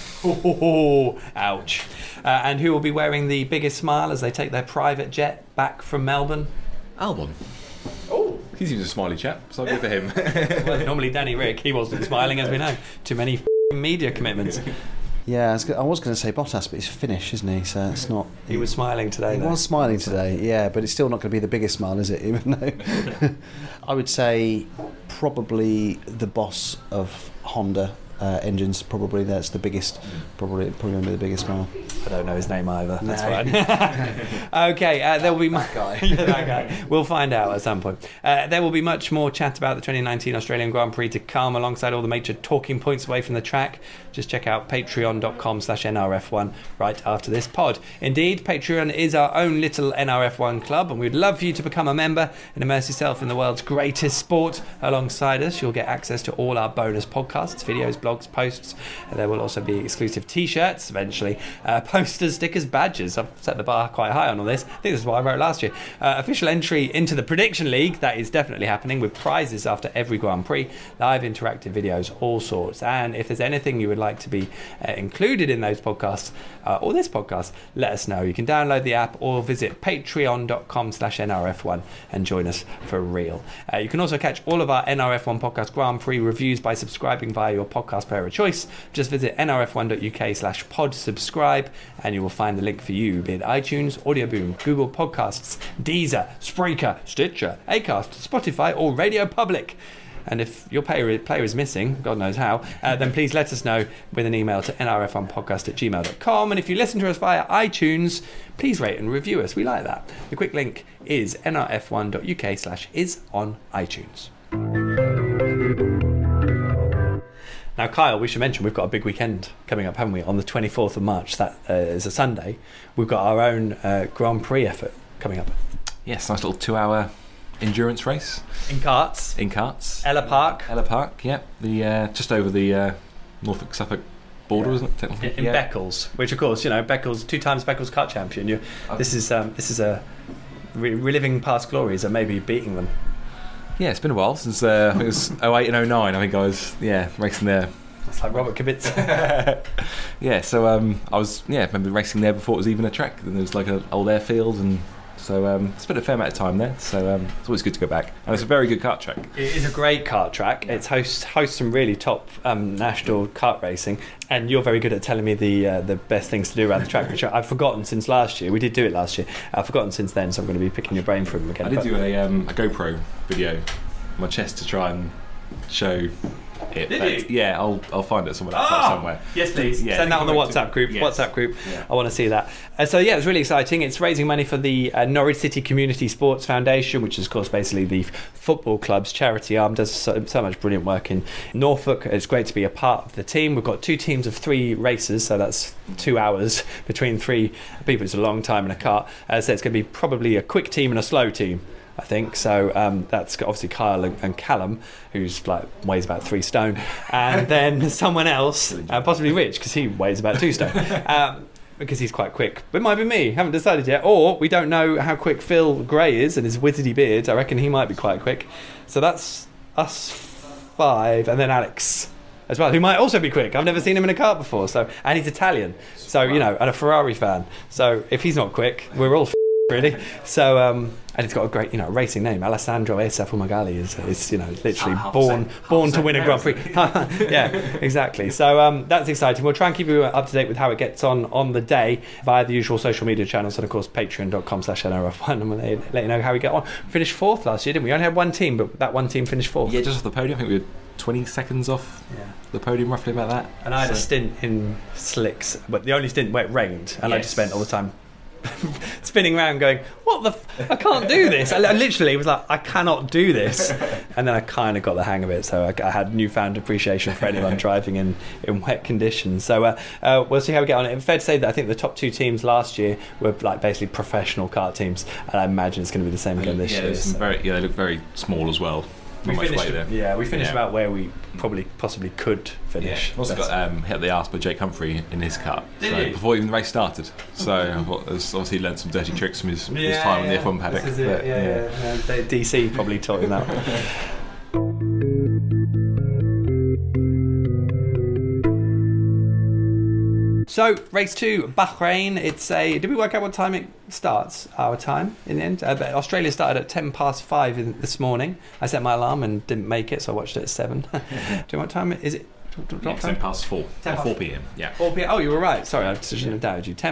Oh, ouch. And who will be wearing the biggest smile as they take their private jet back from Melbourne? Albon. Oh, He seems a smiley chap, so I'll give it to him. well, normally Danny Rick, he wasn't smiling, as we know. Too many media commitments. Yeah, I was going to say Bottas, but he's Finnish, isn't he? So it's not. He was smiling today, He though. was smiling today, yeah, but it's still not going to be the biggest smile, is it? Even though I would say probably the boss of Honda engines. Probably that's the biggest. Probably going to be the biggest smile. I don't know his name either. That's No. fine. Okay, there will be That guy. Yeah, that guy. We'll find out at some point. There will be much more chat about the 2019 Australian Grand Prix to come, alongside all the major talking points away from the track. Just check out patreon.com/NRF1 right after this pod. Indeed, Patreon is our own little NRF1 club, and we'd love for you to become a member and immerse yourself in the world's greatest sport alongside us. You'll get access to all our bonus podcasts, videos, blogs, posts. And there will also be exclusive t-shirts eventually, posters, stickers, badges. I've set the bar quite high on all this. I think this is what I wrote last year. Official entry into the Prediction League, that is definitely happening, with prizes after every Grand Prix, live interactive videos, all sorts. And if there's anything you would like to be included in those podcasts or this podcast, let us know. You can download the app or visit patreon.com/NRF1 and join us for real. You can also catch all of our NRF1 podcast Grand Prix reviews by subscribing via your podcast player of choice. Just visit nrf1.uk/pod subscribe and you will find the link for you in iTunes, Audioboom, Google Podcasts, Deezer, Spreaker, Stitcher, Acast, Spotify or Radio Public. And if your player is missing, God knows how, then please let us know with an email to nrf1podcast@gmail.com. And if you listen to us via iTunes, please rate and review us. We like that. The quick link is nrf1.uk/is on iTunes. Now, Kyle, we should mention we've got a big weekend coming up, haven't we? On the 24th of March, that is a Sunday. We've got our own Grand Prix effort coming up. Yes, nice little 2-hour endurance race. In karts. In karts. Ella Park. Ella Park, yeah. The just over the Norfolk-Suffolk border, isn't it? Technically? In Beccles, which of course, you know, Beccles, 2 times Beccles kart champion. This is a reliving past glories and maybe beating them. Yeah, it's been a while since I think it was 08 and 09. I think I was racing there. It's like Robert Kubica. Yeah, so I was remember racing there before it was even a track. Then there was like an old airfield, and so spent a fair amount of time there. So it's always good to go back, and it's a very good kart track. It is a great kart track. It hosts some really top national kart racing, and you're very good at telling me the best things to do around the track, which I've forgotten since last year. We did do it last year. I've forgotten since then, so I'm going to be picking your brain for them again. I did do a GoPro video on my chest to try and show it. Did you? Yeah, I'll find it somewhere Yes, please. Yeah, Send that on the WhatsApp group. Yes. WhatsApp group. Yeah. I want to see that. So yeah, it's really exciting. It's raising money for the Norwich City Community Sports Foundation, which is of course basically the football club's charity arm. Does so much brilliant work in Norfolk. It's great to be a part of the team. We've got 2 teams of 3 races, so that's 2 hours between 3 people. It's a long time in a car. So it's going to be probably a quick team and a slow team, I think. So that's got obviously Kyle and Callum, who's weighs about 3 stone, and then someone else, possibly Rich, because he weighs about 2 stone, because he's quite quick. But it might be me, haven't decided yet. Or we don't know how quick Phil Gray is and his wizardy beard. I reckon he might be quite quick. So that's us 5, and then Alex as well, who might also be quick. I've never seen him in a kart before, and he's Italian, so you know, and a Ferrari fan. So if he's not quick, we're all really. So and it's got a great, you know, racing name. Alessandro Esa Fumagalli is you know, literally born to win a Grand Prix. Yeah, exactly. So that's exciting. We'll try and keep you up to date with how it gets on the day via the usual social media channels, and of course patreon.com/NRF1, and we'll let you know how we get on. Finished 4th last year, didn't we? Only had 1 team, but that 1 team finished 4th. Yeah, just off the podium. I think we were 20 seconds off the podium, roughly about that. And I had a stint in slicks, but the only stint where it rained, and I just spent all the time spinning around going, I can't do this. I literally was like, I cannot do this. And then I kind of got the hang of it, so I had newfound appreciation for anyone driving in wet conditions. So we'll see how we get on. It's fair to say that I think the top 2 teams last year were basically professional kart teams, and I imagine it's going to be the same again this year. They look very small as well. not much weight there. Yeah, we finished about where we possibly could finish. Yeah. Also got hit the arse by Jake Humphrey in his cut. Before even the race started. So I thought obviously he learned some dirty tricks from his time in the F1 paddock. This is it. DC probably taught him that. So, race 2, Bahrain. Did we work out what time it starts? Our time in the end? Australia started at 5:10 this morning. I set my alarm and didn't make it, so I watched it at 7. Do you know what time is it? 4 p.m. Yeah. 4 p.m. Oh, you were right. Sorry, I shouldn't have doubted you.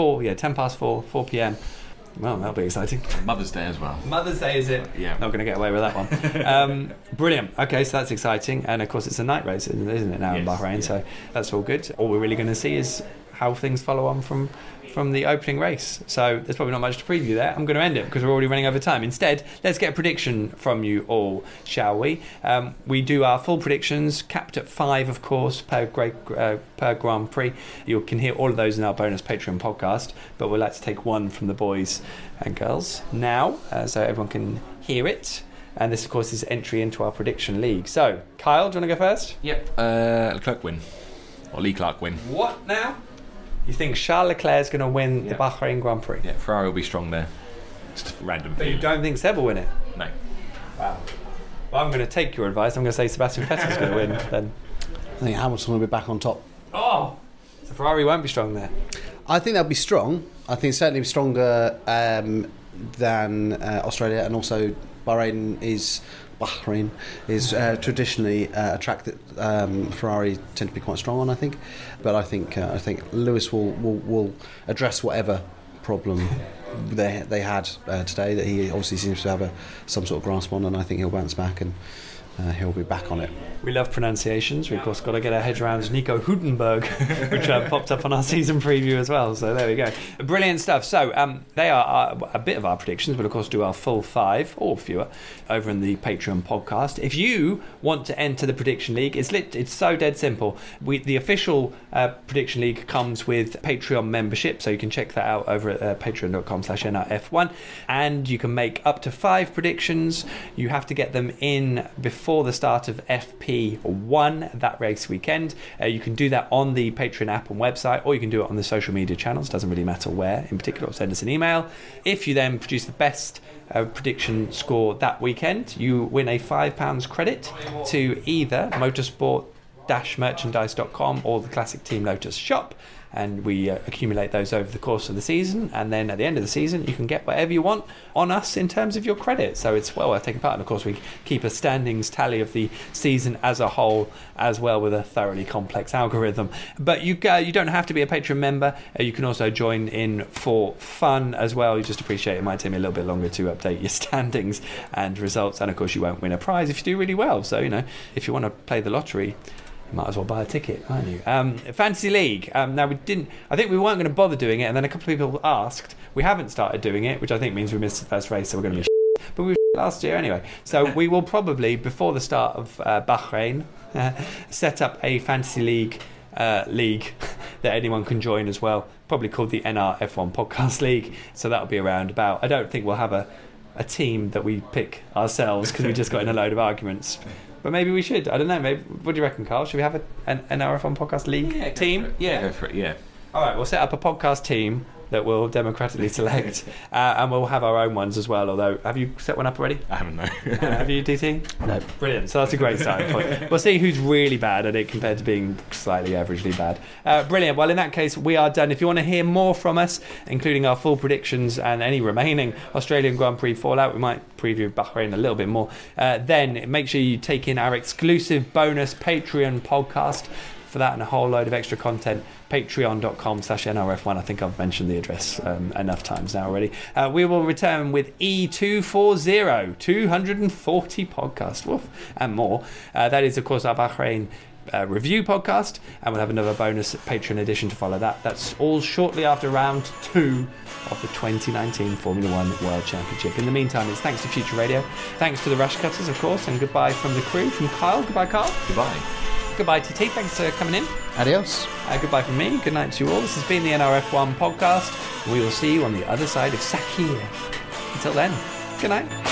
4 p.m. Well, that'll be exciting. Mother's Day as well. Mother's Day, is it? Yeah. Not going to get away with that one. Brilliant. Okay, so that's exciting. And of course, it's a night race, isn't it, now in Bahrain? So that's all good. All we're really going to see is how things follow on from the opening race. So there's probably not much to preview there. I'm going to end it because we're already running over time. Instead, let's get a prediction from you all, shall we? We do our full predictions, capped at 5, of course, per Grand Prix. You can hear all of those in our bonus Patreon podcast, but we'd like to take one from the boys and girls now, so everyone can hear it. And this, of course, is entry into our prediction league. So, Kyle, do you want to go first? Yep. Leclerc win. Or Lee Clark win. What now? You think Charles Leclerc is going to win the Bahrain Grand Prix? Yeah, Ferrari will be strong there. Just a random But feed. you don't think Seb will win it? No. Wow. Well, I'm going to take your advice. I'm going to say Sebastian Vettel's going to win then. I think Hamilton will be back on top. Oh! So Ferrari won't be strong there. I think they'll be strong. I think certainly stronger than Australia, and also Bahrain is traditionally a track that Ferrari tend to be quite strong on, I think. But I think Lewis will address whatever problem they had today that he obviously seems to have some sort of grasp on, and I think he'll bounce back and he'll be back on it. We love pronunciations. We, of course, got to get our heads around Nico Hülkenberg, which popped up on our season preview as well. So there we go. Brilliant stuff. So they are a bit of our predictions, but of course do our full 5 or fewer over in the Patreon podcast. If you want to enter the prediction league, it's so dead simple. The official prediction league comes with Patreon membership, so you can check that out over at patreon.com/NRF1, and you can make up to 5 predictions. You have to get them in before the start of FP1, that race weekend. You can do that on the Patreon app and website, or you can do it on the social media channels. Doesn't really matter where in particular. Or send us an email. If you then produce the best prediction score that weekend, you win a £5 credit to either motorsport-merchandise.com or the Classic Team Lotus shop. And we accumulate those over the course of the season, and then at the end of the season you can get whatever you want on us in terms of your credit, so it's well worth taking part. And of course we keep a standings tally of the season as a whole as well, with a thoroughly complex algorithm. But you don't have to be a Patreon member. You can also join in for fun as well. You just appreciate it might take me a little bit longer to update your standings and results, and of course you won't win a prize if you do really well. So if you want to play the lottery, might as well buy a ticket, aren't you? Fantasy League. Now I think we weren't going to bother doing it, and then a couple of people asked. We haven't started doing it, which I think means we missed the first race, so we're going to be but we were last year anyway. So we will probably, before the start of Bahrain, set up a Fantasy League league that anyone can join as well, probably called the NRF1 Podcast League. So that'll be around about, I don't think we'll have a team that we pick ourselves because we just got in a load of arguments. But maybe we should. I don't know. Maybe. What do you reckon, Carl? Should we have an NRF1 Podcast League team? Yeah, go for it. Yeah. All right. We'll set up a podcast team that we'll democratically select, and we'll have our own ones as well. Although, have you set one up already? I haven't, no. Have you, DT? No. Brilliant. So that's a great starting point. We'll see who's really bad at it compared to being slightly averagely bad. Brilliant. Well, in that case, we are done. If you want to hear more from us, including our full predictions and any remaining Australian Grand Prix fallout, we might preview Bahrain a little bit more, then make sure you take in our exclusive bonus Patreon podcast. For that and a whole load of extra content, patreon.com/NRF1. I think I've mentioned the address enough times now already. We will return with E240, 240 podcast, woof, and more. That is, of course, our Bahrain review podcast, and we'll have another bonus Patreon edition to follow that. That's all shortly after round 2 of the 2019 Formula 1 World Championship. In the meantime, it's thanks to Future Radio, thanks to the Rush Cutters, of course, and goodbye from the crew, from Kyle. Goodbye, Carl. Goodbye. Goodbye to T. Thanks for coming in. Adios. Goodbye from me. Good night to you all. This has been the NRF1 podcast. We will see you on the other side of Sakhir. Until then, good night.